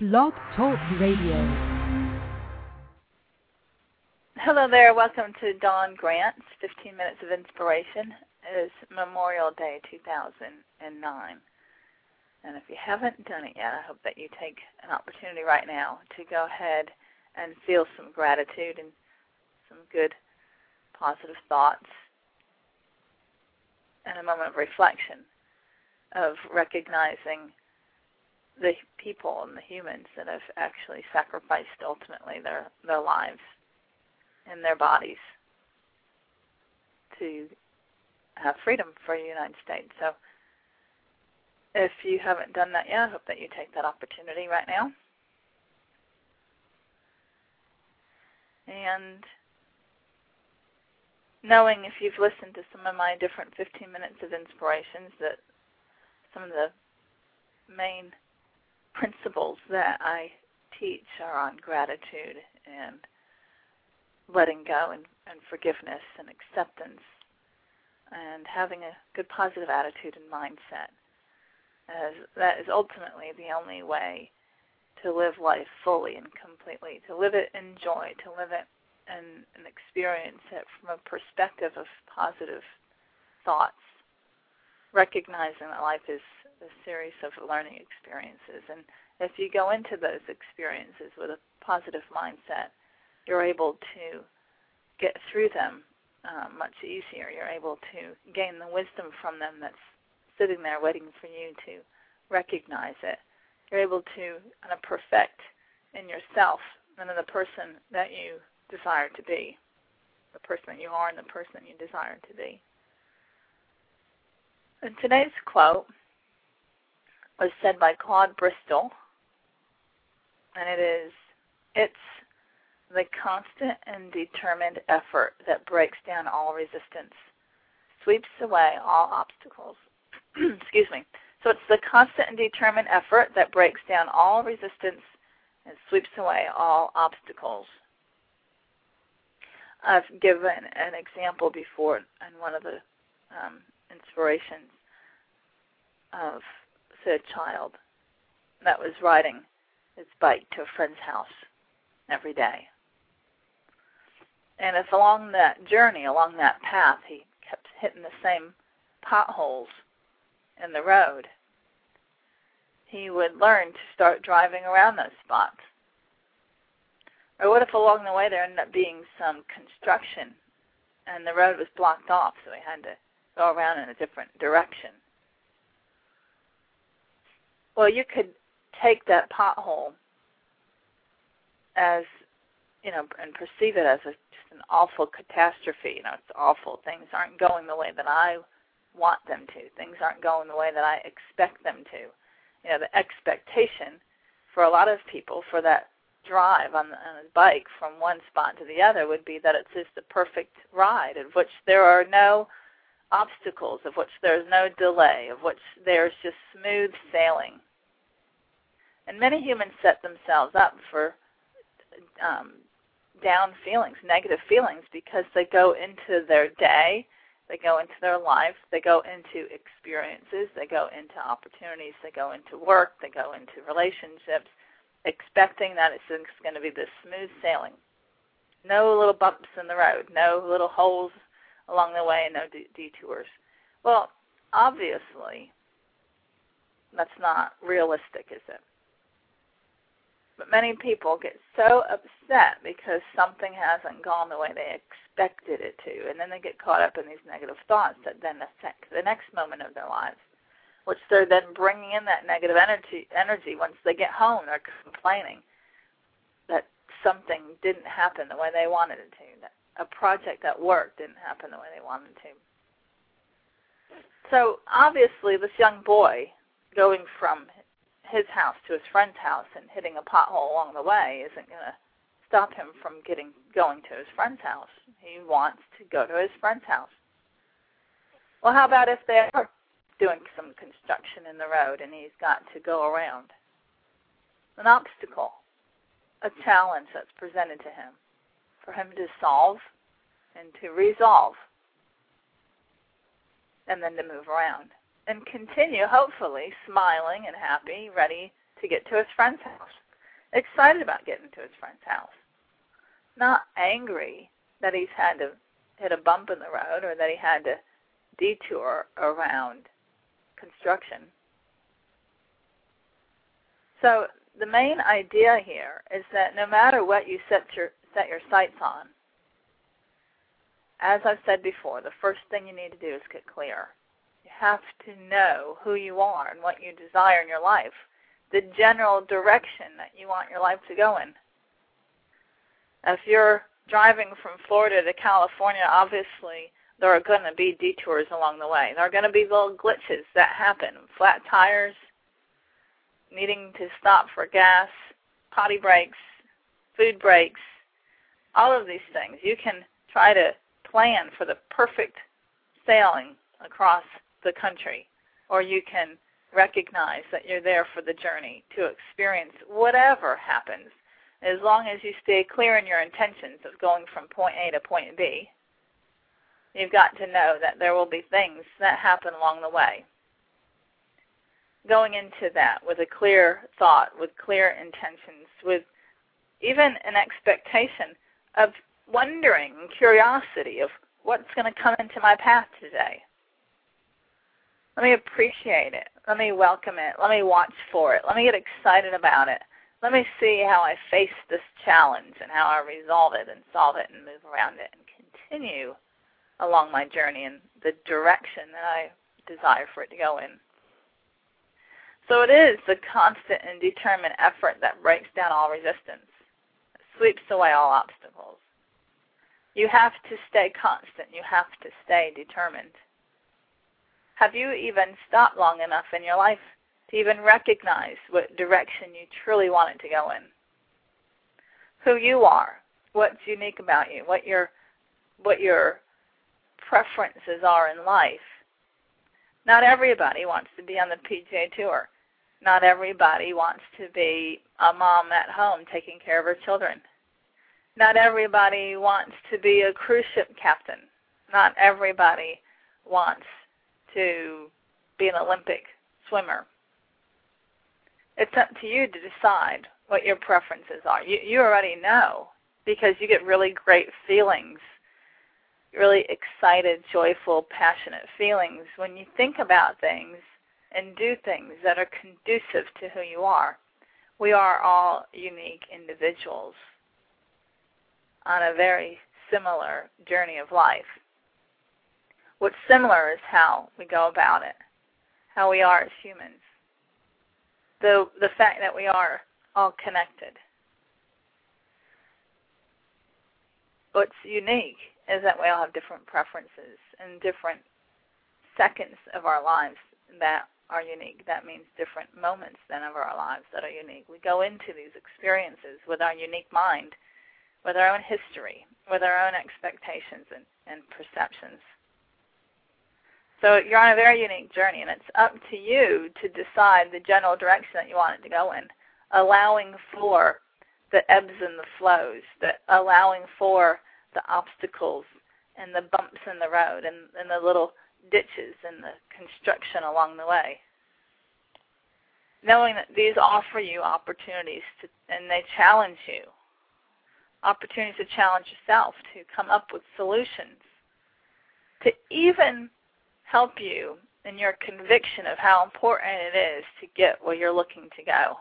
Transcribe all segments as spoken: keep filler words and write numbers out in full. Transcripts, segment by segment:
Blog Talk Radio. Hello there. Welcome to Dawn Grant's fifteen minutes of Inspiration. It is Memorial Day two thousand nine. And if you haven't done it yet, I hope that you take an opportunity right now to go ahead and feel some gratitude and some good, positive thoughts and a moment of reflection of recognizing the people and the humans that have actually sacrificed ultimately their, their lives and their bodies to have freedom for the United States. So if you haven't done that yet, I hope that you take that opportunity right now. And knowing, if you've listened to some of my different fifteen minutes of inspirations, that some of the main principles that I teach are on gratitude and letting go and, and forgiveness and acceptance and having a good positive attitude and mindset, as that is ultimately the only way to live life fully and completely, to live it in joy, to live it and, and experience it from a perspective of positive thoughts, recognizing that life is a series of learning experiences. And if you go into those experiences with a positive mindset, you're able to get through them uh, much easier. You're able to gain the wisdom from them that's sitting there waiting for you to recognize it. You're able to kind of perfect in yourself and in the person that you desire to be, the person that you are and the person that you desire to be. And today's quote was said by Claude Bristol, and it is, "It's the constant and determined effort that breaks down all resistance, sweeps away all obstacles." Excuse me. So it's the constant and determined effort that breaks down all resistance and sweeps away all obstacles. I've given an example before in one of the um, inspirations of a child that was riding his bike to a friend's house every day. And if along that journey, along that path, he kept hitting the same potholes in the road, he would learn to start driving around those spots. Or what if along the way there ended up being some construction and the road was blocked off, so he had to go around in a different direction? Well, you could take that pothole as, you know, and perceive it as a, just an awful catastrophe. You know, it's awful. Things aren't going the way that I want them to. Things aren't going the way that I expect them to. You know, the expectation for a lot of people for that drive on, the, on a bike from one spot to the other would be that it's just the perfect ride, of which there are no obstacles, of which there's no delay, of which there's just smooth sailing. And many humans set themselves up for um, down feelings, negative feelings, because they go into their day, they go into their life, they go into experiences, they go into opportunities, they go into work, they go into relationships, expecting that it's going to be this smooth sailing. No little bumps in the road, no little holes along the way, and no de- detours. Well, obviously, that's not realistic, is it? But many people get so upset because something hasn't gone the way they expected it to, and then they get caught up in these negative thoughts that then affect the next moment of their lives, which they're then bringing in that negative energy. Energy once they get home, they're complaining that something didn't happen the way they wanted it to, that a project at work didn't happen the way they wanted it to. So obviously, this young boy going from his house to his friend's house and hitting a pothole along the way isn't going to stop him from getting going to his friend's house. He wants to go to his friend's house. Well, how about if they are doing some construction in the road and he's got to go around? An obstacle, a challenge that's presented to him for him to solve and to resolve, and then to move around and continue, hopefully, smiling and happy, ready to get to his friend's house. excited about getting to his friend's house, not angry that he's had to hit a bump in the road or that he had to detour around construction. So the main idea here is that no matter what you set your set your sights on, as I've said before, the first thing you need to do is get clear. You have to know who you are and what you desire in your life, the general direction that you want your life to go in. If you're driving from Florida to California, obviously there are going to be detours along the way. There are going to be little glitches that happen, flat tires, needing to stop for gas, potty breaks, food breaks, all of these things. You can try to plan for the perfect sailing across the country, or you can recognize that you're there for the journey to experience whatever happens. As long as you stay clear in your intentions of going from point A to point B, you've got to know that there will be things that happen along the way. Going into that with a clear thought, with clear intentions, with even an expectation of wondering and curiosity of what's going to come into my path today. Let me appreciate it. Let me welcome it. Let me watch for it. Let me get excited about it. Let me see how I face this challenge and how I resolve it and solve it and move around it and continue along my journey in the direction that I desire for it to go in. So it is the constant and determined effort that breaks down all resistance, sweeps away all obstacles. You have to stay constant. You have to stay determined. Have you even stopped long enough in your life to even recognize what direction you truly want it to go in? Who you are, what's unique about you, what your what your preferences are in life. Not everybody wants to be on the P G A Tour. Not everybody wants to be a mom at home taking care of her children. Not everybody wants to be a cruise ship captain. Not everybody wants to be an Olympic swimmer. It's up to you to decide what your preferences are. You, you already know because you get really great feelings, really excited, joyful, passionate feelings when you think about things and do things that are conducive to who you are. We are all unique individuals on a very similar journey of life. What's similar is how we go about it, how we are as humans, the, the fact that we are all connected. What's unique is that we all have different preferences and different seconds of our lives that are unique. That means different moments then of our lives that are unique. We go into these experiences with our unique mind, with our own history, with our own expectations and, and perceptions. So you're on a very unique journey, and it's up to you to decide the general direction that you want it to go in, allowing for the ebbs and the flows, the, allowing for the obstacles and the bumps in the road and, and the little ditches and the construction along the way. Knowing that these offer you opportunities to, and they challenge you, opportunities to challenge yourself, to come up with solutions, to even help you in your conviction of how important it is to get where you're looking to go.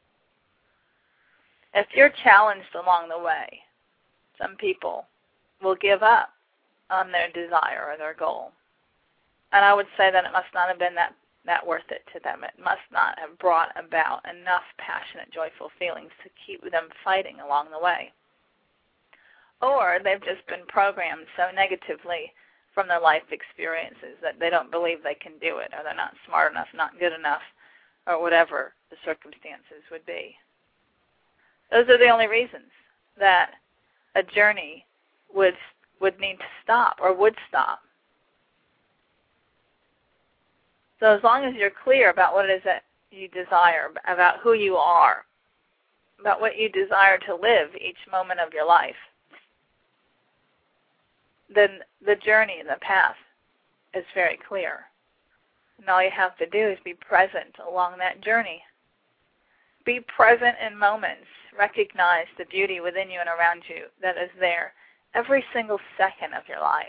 If you're challenged along the way, some people will give up on their desire or their goal. And I would say that it must not have been that, that worth it to them. It must not have brought about enough passionate, joyful feelings to keep them fighting along the way. Or they've just been programmed so negatively from their life experiences that they don't believe they can do it, or they're not smart enough, not good enough, or whatever the circumstances would be. Those are the only reasons that a journey would would need to stop or would stop. So as long as you're clear about what it is that you desire, about who you are, about what you desire to live each moment of your life, then the journey and the path is very clear. And all you have to do is be present along that journey. Be present in moments. Recognize the beauty within you and around you that is there every single second of your life.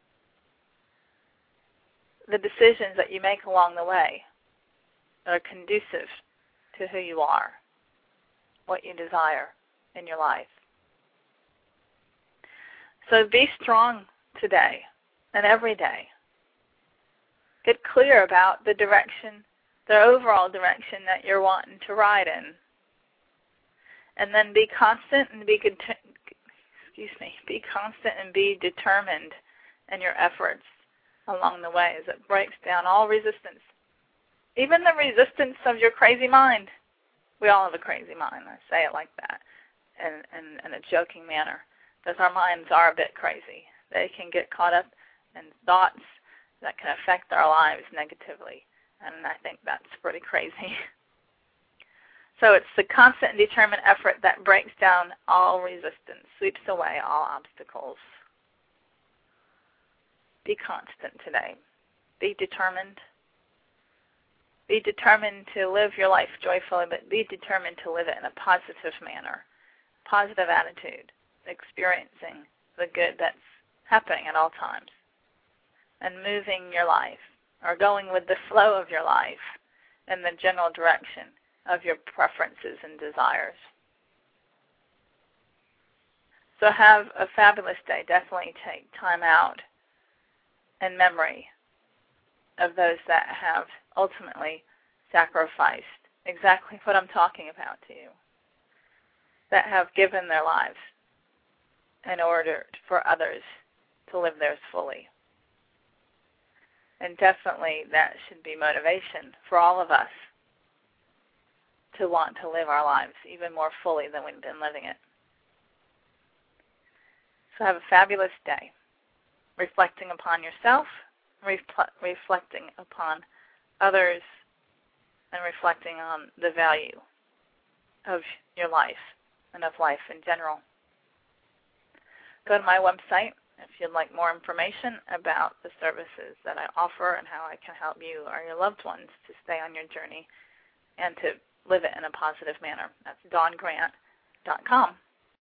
The decisions that you make along the way that are conducive to who you are, what you desire in your life. So be strong today and every day. Get clear about the direction, the overall direction that you're wanting to ride in. And then be constant and be excuse me, be constant and be determined in your efforts along the way as it breaks down all resistance. Even the resistance of your crazy mind. We all have a crazy mind. I say it like that in, in, in a joking manner, because our minds are a bit crazy. They can get caught up in thoughts that can affect our lives negatively, and I think that's pretty crazy. So it's the constant and determined effort that breaks down all resistance, sweeps away all obstacles. Be constant today. Be determined. Be determined to live your life joyfully, but be determined to live it in a positive manner, positive attitude, experiencing the good that's happening at all times, and moving your life, or going with the flow of your life in the general direction of your preferences and desires. So have a fabulous day. Definitely take time out in memory of those that have ultimately sacrificed exactly what I'm talking about to you, that have given their lives in order for others to live theirs fully. And definitely that should be motivation for all of us to want to live our lives even more fully than we've been living it. So have a fabulous day, reflecting upon yourself, refl- reflecting upon others, and reflecting on the value of your life and of life in general. Go to my website if you'd like more information about the services that I offer and how I can help you or your loved ones to stay on your journey and to live it in a positive manner. That's dawn grant dot com.